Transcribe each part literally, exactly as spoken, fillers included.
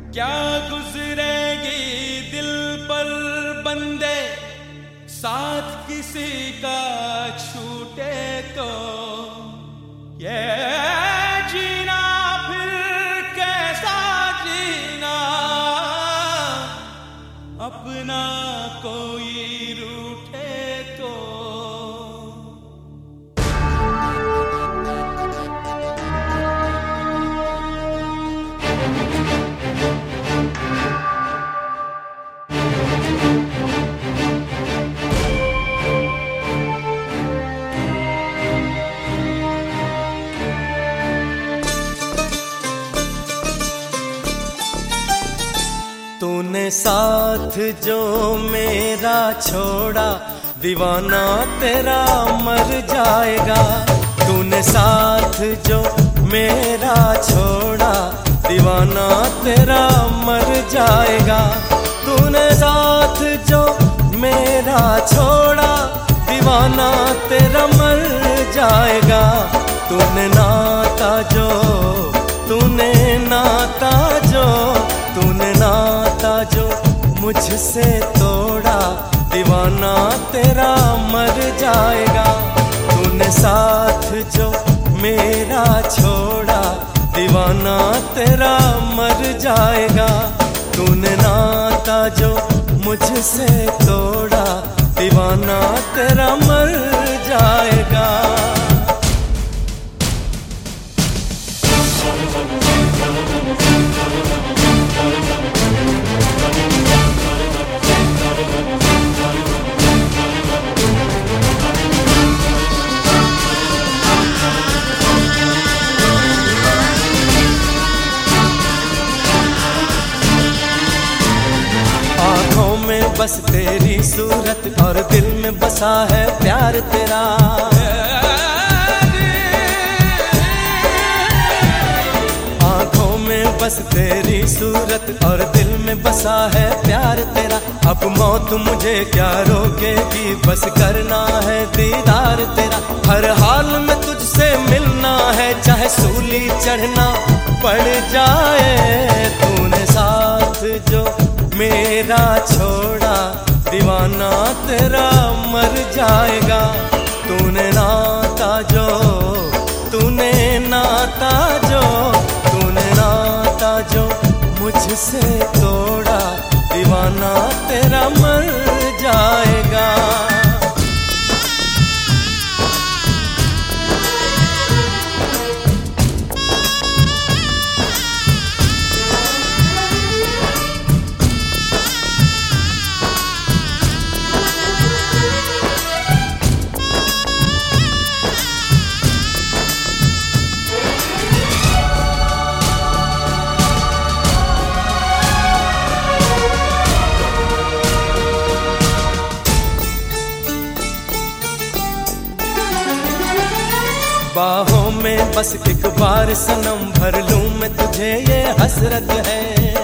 क्या गुजरेगी दिल पर बंदे, साथ किसी का छूटे तो ये जीना फिर कैसा जीना, अपना कोई रूठे तो। तूने साथ जो मेरा छोड़ा, दीवाना तेरा मर जाएगा। तूने साथ जो मेरा छोड़ा, दीवाना तेरा मर जाएगा। तूने साथ जो मेरा छोड़ा, दीवाना तेरा मर जाएगा। तूने नाता जो तूने नाता जो तूने नाता जो मुझसे तोड़ा, दीवाना तेरा मर जाएगा। तूने साथ जो मेरा छोड़ा, दीवाना तेरा मर जाएगा। तूने नाता जो मुझसे तोड़ा, दीवाना तेरा मर जाएगा। बस तेरी सूरत और दिल में बसा है प्यार तेरा। आँखों में बस तेरी सूरत और दिल में बसा है प्यार तेरा। अब मौत मुझे क्या रोकेगी, बस करना है दीदार तेरा। हर हाल में तुझसे मिलना है, चाहे सूली चढ़ना पड़ जाए। तूने साथ जो मेरा छोड़ा, दीवाना तेरा मर जाएगा। तूने नाता जो तूने नाता जो तूने नाता जो मुझसे तोड़ा, दीवाना तेरा मर जाएगा। बाहों में बस एक बार सनम भर लूं मैं तुझे, ये हसरत है।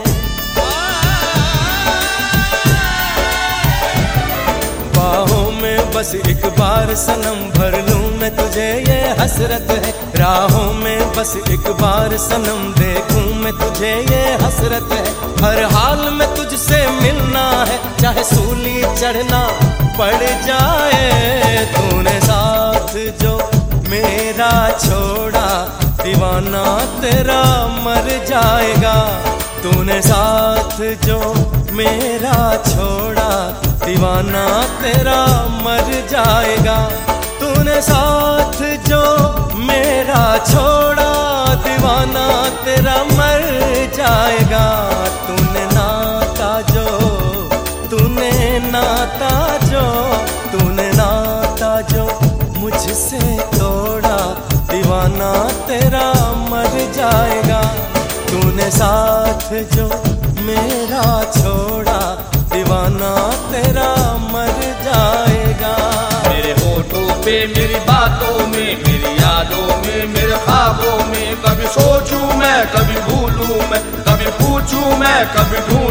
बाहों में बस एक बार सनम भर लूं मैं तुझे, ये हसरत है। राहों में बस एक बार सनम देखूं मैं तुझे, ये हसरत है। हर हाल में तुझसे मिलना है, चाहे सूली चढ़ना पड़ जाए। तूने साथ जो मेरा छोड़ा, दीवाना तेरा मर जाएगा। तूने साथ जो मेरा छोड़ा, दीवाना तेरा मर जाएगा। तूने साथ जो मेरा छोड़ा, दीवाना तेरा मर जाएगा। तूने नाता जो तूने नाता जो तूने नाता जो मुझसे तोड़ा, दीवाना तेरा मर जाएगा। तूने साथ जो मेरा छोड़ा, दीवाना तेरा मर जाएगा। मेरे होठों पे, मेरी बातों में, मेरी यादों में, मेरे ख्वाबों में, कभी सोचूं मैं, कभी भूलूं मैं, कभी पूछूं मैं, कभी ढूंढूं